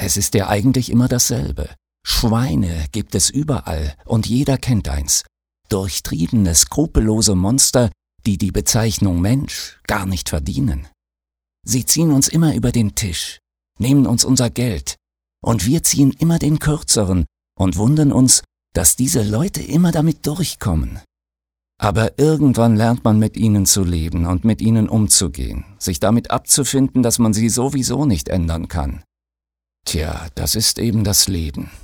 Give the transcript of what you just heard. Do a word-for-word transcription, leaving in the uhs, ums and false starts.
Es ist ja eigentlich immer dasselbe. Schweine gibt es überall und jeder kennt eins. Durchtriebene, skrupellose Monster, die die Bezeichnung Mensch gar nicht verdienen. Sie ziehen uns immer über den Tisch, nehmen uns unser Geld und wir ziehen immer den Kürzeren und wundern uns, dass diese Leute immer damit durchkommen. Aber irgendwann lernt man mit ihnen zu leben und mit ihnen umzugehen, sich damit abzufinden, dass man sie sowieso nicht ändern kann. Tja, das ist eben das Leben.